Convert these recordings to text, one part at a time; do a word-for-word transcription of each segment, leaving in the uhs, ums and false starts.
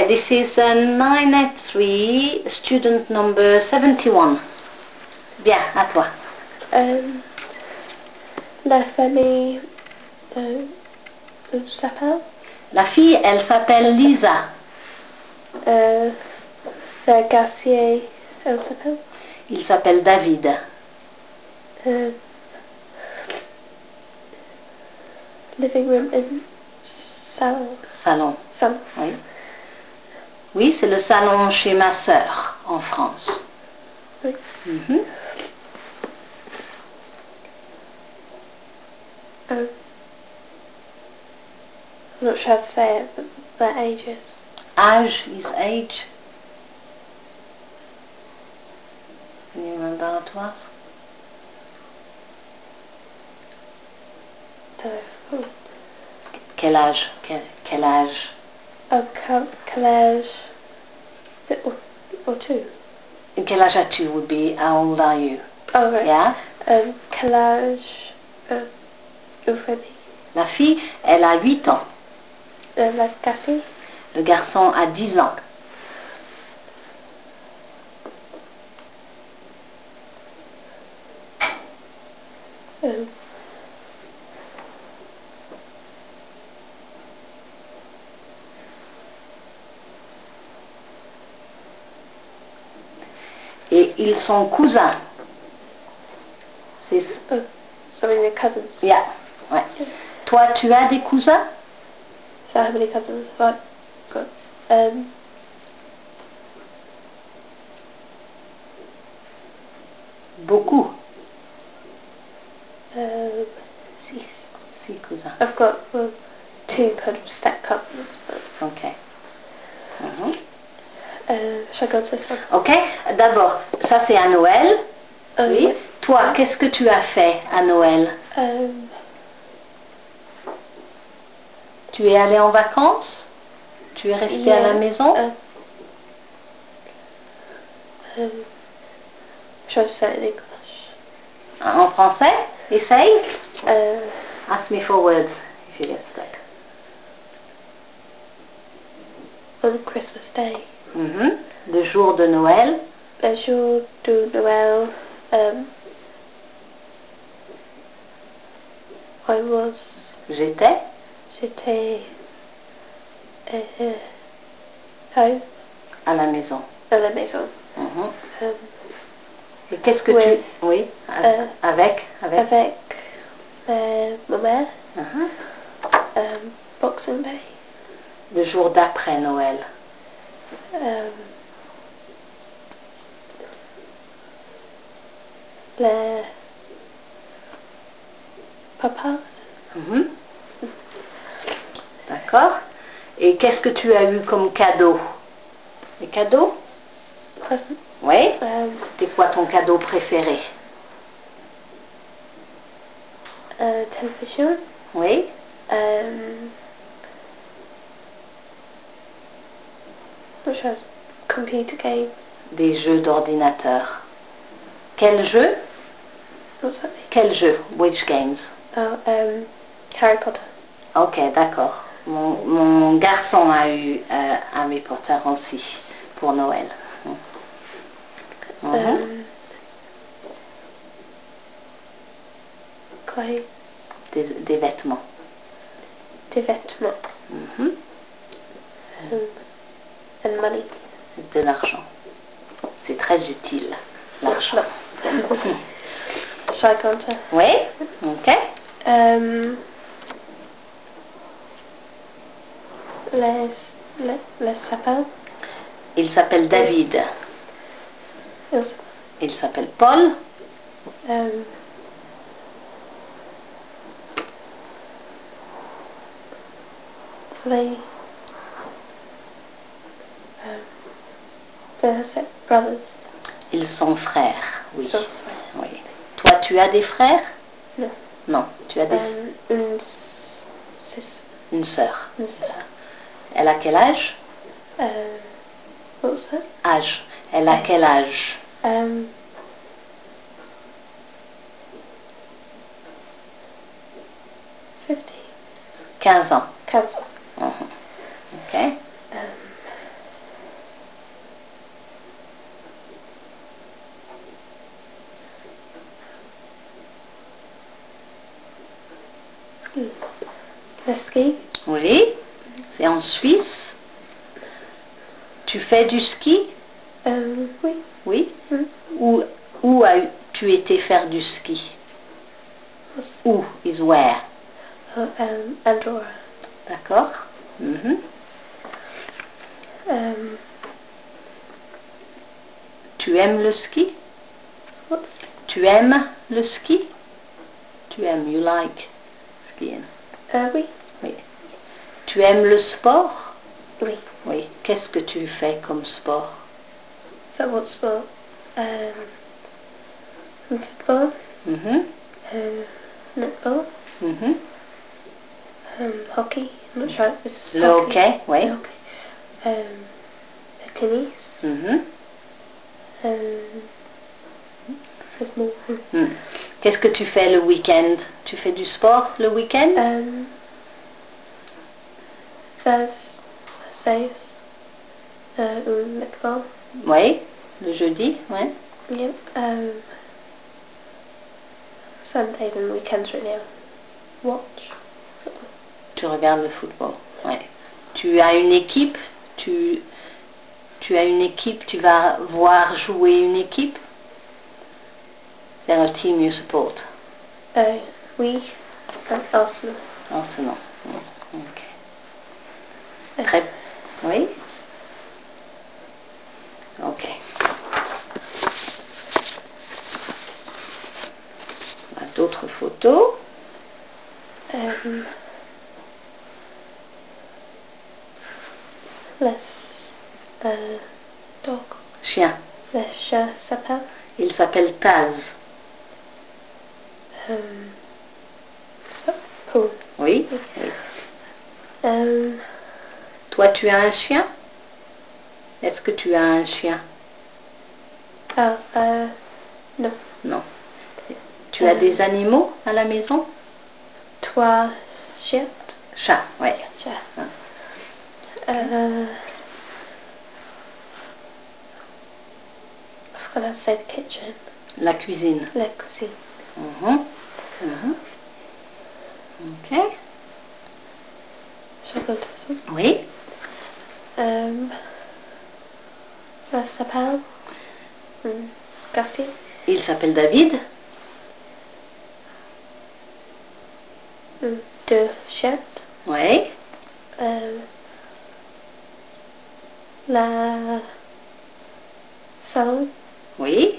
Okay, this is uh, nine eight three, student number seventy-one. Bien, à toi. Euh, la famille euh, s'appelle La fille, elle s'appelle Lisa. euh, le garçon, elle s'appelle Il s'appelle David. euh, living room and salon. Salon. Salon. Oui. Oui, c'est le salon chez ma sœur en France. Oui. Mhm. Um, I'm not sure how to say it, but their ages. Âge is age. Can you remember how to ask? So, Quel âge? Quel, quel âge? oh, college, or, or two. Quel âge as-tu would be, how old are you? Oh, right. Yeah? Um, college, uh, Euphonie. La fille, elle a huit ans. Uh, la Cassie. Le garçon a dix ans. Um, Et ils sont cousins. C'est... oh, sorry, they're cousins. Yeah. Ouais. Toi, tu as des cousins? So how many cousins have I got? Um, Beaucoup. um, six. Six cousins. I've got well, two kind of step cousins. But, Ok. Mhm. uh, shall I go to this one? Ok. D'abord, ça c'est à Noël. Oh, Oui. yeah. Toi, qu'est-ce que tu as fait à Noël? Um, Tu es allé en vacances? Tu es resté yeah, à la maison? Uh, um, shall I say it in English? En français? Essaye. Uh, Ask me for words if you get stuck. on Christmas Day, Mhm. Le jour de Noël. le jour de Noël, um, I was, J'étais j'étais uh, home à la maison. à la maison. Mhm. Um, Et qu'est-ce que with, tu... Oui, euh, avec, avec. avec euh, ma mère, Mhm. um, Boxing Day. Le jour d'après Noël. Um, les papas. Mhm. D'accord. Et qu'est-ce que tu as eu comme cadeau? Les cadeaux? Present. Oui. Um, C'est quoi ton cadeau préféré? uh, television. Oui. Um, which has computer games. Des jeux d'ordinateur. Quel jeu? What's that mean? Quel jeu? Which games? Oh, um, Harry Potter. Ok, d'accord. Mon, mon garçon a eu euh, Harry Potter aussi pour Noël. Mhm. Um, quoi? Des, des vêtements. Des vêtements. Mhm. Um, and money. De l'argent. C'est très utile, l'argent. Shall I continue? Oui, ok. Um, les, les, les sapins. Il s'appelle David. Ils, Il s'appelle Paul. um, les, um, they're se- brothers. Ils sont frères, oui. So, oui. Toi, tu as des frères? no. Non, tu as des... Um, une, sis, Une sœur. une sœur. Elle a quel âge? Um, what was that? Âge. Elle a Âge. quel âge? Um, fifteen. quinze ans. Council. Mhm. Ok. Um, Oui. C'est en Suisse. Tu fais du ski? Euh, oui. Oui. Mm. Où, où as-tu été faire du ski? Où? Is where? Oh, um, Andorra. D'accord. Mhm. Um, Tu aimes le ski? what? Tu aimes le ski? Tu aimes, you like skiing? Uh, oui. Oui. Tu aimes le sport? Oui. Oui. Qu'est-ce que tu fais comme sport? So what sport? Um, football. Mhm. Um, netball. Mhm. Um, hockey. I'm not sure if it's Le hockey. hockey, oui. Le hockey. Um, le tennis. Mhm. Um, there's more. Mm. Qu'est-ce que tu fais le week-end? Tu fais du sport le week-end? Um, Thursdays. Uh, um, netball. Oui. Le jeudi, oui. Yep. Um, Sundays and weekends right now. Watch. Tu regardes le football. Ouais. Tu as une équipe? Tu, tu as une équipe? Tu vas voir jouer une équipe? C'est un team you support. Uh, oui. And Arsenal. Arsenal. Mm. Ok. Uh, Très. Oui. Ok. On a d'autres photos. Um, let's uh, dog. Chien. Le chat s'appelle. Il s'appelle Taz. Um, so, Paul. Oui. Oui. Um, Toi, tu as un chien? Est-ce que tu as un chien? oh, uh, no. Non. Tu as Euh, des animaux à la maison? Trois chiens. Chat, oui. Chat. Ah. Uh, I forgot to say the kitchen. La cuisine. La cuisine. Mhm. Mhm. Ok. Shall I go to this one? Oui. Um, la s'appelle um, Gussie. Il s'appelle David. Um, deux chiens. Oui. Um, la salon. Oui.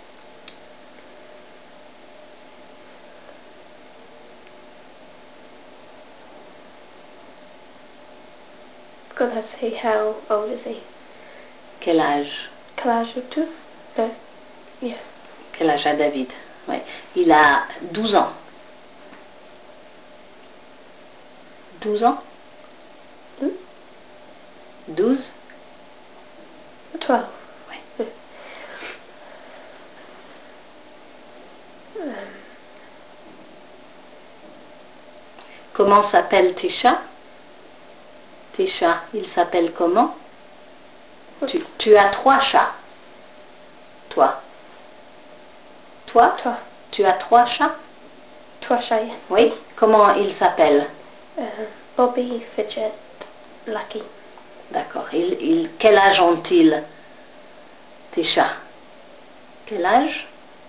I'm gonna say how old is he? Quel âge? Quel âge as-tu? No. Yeah. Quel âge a David? Oui. Il a douze ans. douze ans? Hmm? douze? Twelve. Oui. Yeah. Um, Comment s'appellent tes chats? Tes chats, ils s'appellent comment? Tu, tu as trois chats. Toi. Toi? Trois. Tu as trois chats? Trois chats. Oui. Comment ils s'appellent? Uh, Bobby, Fidget, Lucky. D'accord. Ils, ils, quel âge ont-ils, tes chats? Quel âge?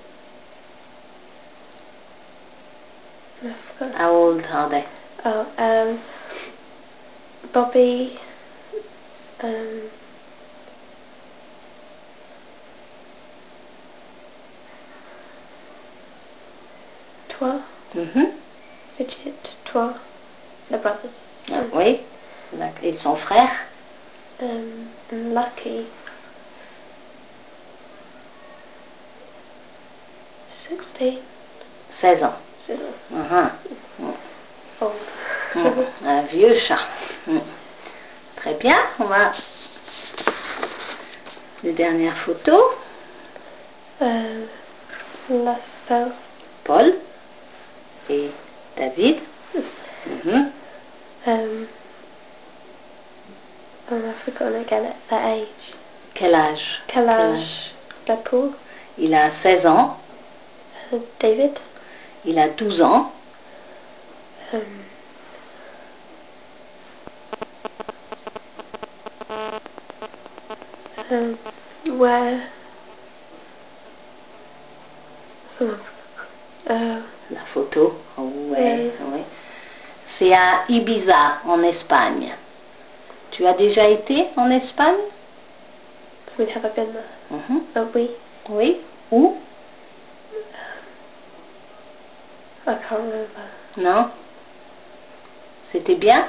I forgot. How old are they? Oh, um, Bobby, um, Trois, Mhm. Fidget, Trois, the brothers. Ah, oui. Et son frère? Um, and Lucky, sixteen. seize ans. Sizzle. Mhm. Old. Mm. Un vieux chat. Mm. Très bien. On va... Les dernières photos. Um, La Belle. Paul et David. Mhm. Um, and I've forgotten again at that age. Quel âge? Quel Quel âge? âge? La Poule. Il a seize ans. Uh, David. Il a douze ans. Um, Um, where... Euh, La photo. Ouais, Oui. ouais. C'est à Ibiza, en Espagne. Tu as déjà été en Espagne? we have a been there. Mhm. Oh, oui. Oui. Où? I can't remember. Non? C'était bien?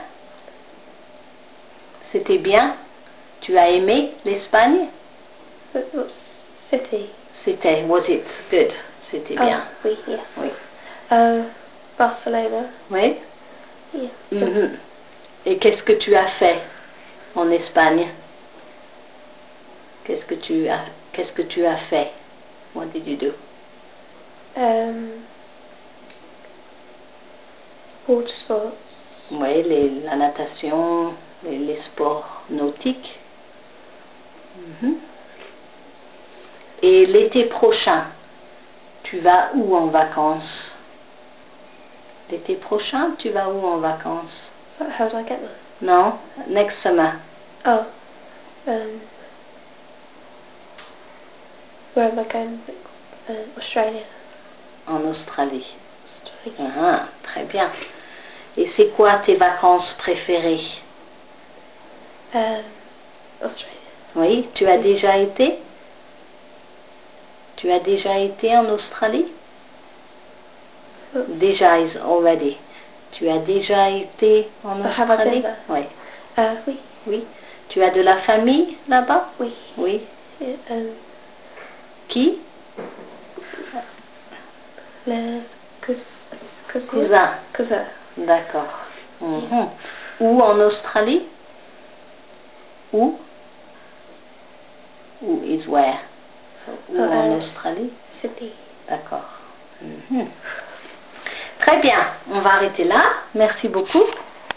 C'était bien? Tu as aimé l'Espagne? What, what city? C'était, was it good? C'était bien. Oh, oui, yeah. Oui. Uh, Barcelona. Oui? Yeah. Mhm. Et qu'est-ce que tu as fait en Espagne? Qu'est-ce que tu as, qu'est-ce que tu as fait? What did you do? Um, water sports. Oui, les, la natation, les, les sports nautiques. Mhm. Et l'été prochain, tu vas où en vacances? L'été prochain, tu vas où en vacances? How do I get there? Non, next summer. Oh. Um, where am I going next? Uh, Australia. En Australie. Australia. Ah, très bien. Et c'est quoi tes vacances préférées? Um, Australia. Oui, tu as Oui. déjà été? Tu as déjà été en Australie? Oh. Déjà is already. Tu as déjà été en Oh, have I been Australie? there? Oui. Uh, oui. Oui. Tu as de la famille là-bas? Oui. Oui. Yeah, um, Qui? le cous, cousin. Cousin. Cousin. D'accord. Yeah. Mhm. Où en Australie? Où? Où is where? Où Oh, en uh, Australie? Sydney. D'accord. Mhm. Très bien. On va arrêter là. Merci beaucoup.